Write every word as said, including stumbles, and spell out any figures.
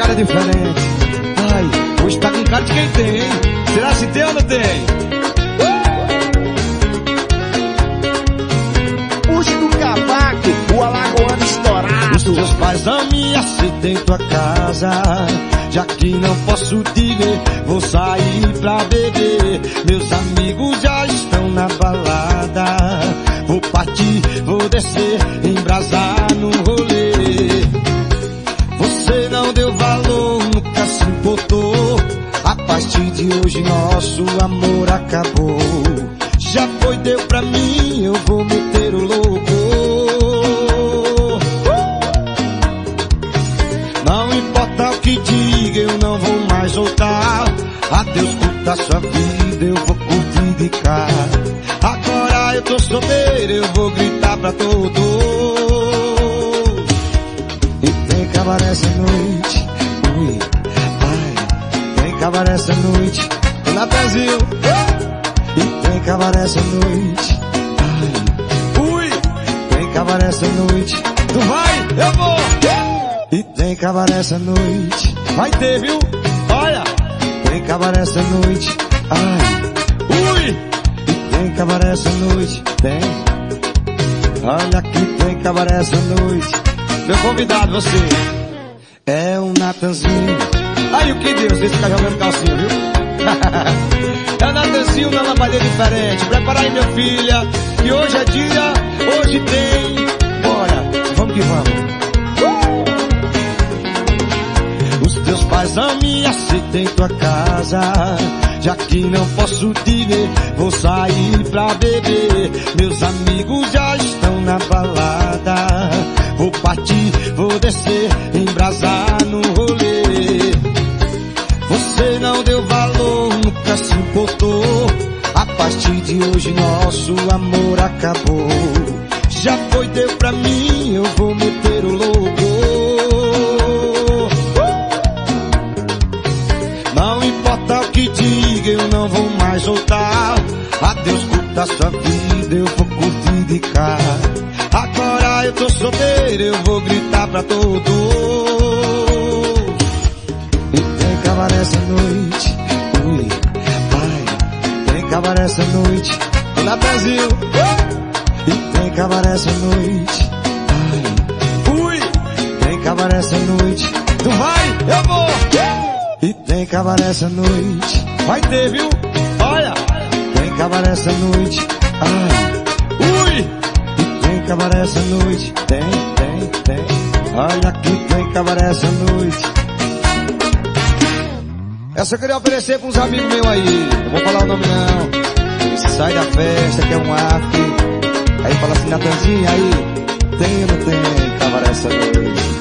cara diferente. Ai, hoje tá com cara de quem tem, hein? Será se tem ou não tem? Puxa do cavaco, o alagoano estourado. Os teus pais não me aceitam em tua casa, já que não posso te ver, vou sair pra beber. Meus amigos já estão na balada, vou partir, vou descer, embrasar no rolê. Você não deu valor, nunca se importou. A partir de hoje nosso amor acabou. Já foi, deu pra mim, eu vou meter o louco. Não importa o que diga, eu não vou mais voltar. Adeus, curta sua vida, eu vou curtir de cá. Agora eu tô solteiro, eu vou gritar pra todos. E tem cabaré essa noite, ui, ai. Tem cabaré essa noite, na Brasil. E tem cabaré essa noite, ai. Ui, tem cabaré essa noite. Tu vai, eu vou. E tem cabaré essa noite, vai ter, viu? Olha, tem cabaré essa noite, ai. Ui, e tem cabaré essa noite, tem. Olha que tem cabaré essa noite. Meu convidado, você é um Natanzinho. Aí o que Deus, esse ficar jogando calcinha, viu? É o Natanzinho na lambadeira diferente. Prepara aí, minha filha, que hoje é dia, hoje tem. Bora, vamos que vamos. Os teus pais não me aceitam em tua casa, já que não posso te ver, vou sair pra beber. Meus amigos já estão na balada, vou partir, vou descer, embrasar no rolê. Você não deu valor, nunca se importou. A partir de hoje nosso amor acabou. Já foi, deu pra mim, eu vou meter o louco. Não importa o que diga, eu não vou mais voltar. Adeus, curta sua vida, eu vou curtir de cá. Agora eu tô solteiro, eu vou gritar pra todos. E tem cabaré essa noite, ui, ai. Tem cabaré essa noite, na Brasil. E tem cabaré essa noite, ai. Ui, tem cabaré essa noite. Tu vai, eu vou. E tem cabaré essa noite, vai ter, viu? Olha, tem cabaré essa noite, ai. Ui, e tem cabaré essa noite, tem, tem, tem. Olha que tem cabaré essa noite. Essa eu queria oferecer pra uns amigos meus aí, não vou falar o nome não. Sai da festa que é um after. Aí fala assim, Natanzinho, aí tem ou não tem cabaré essa noite?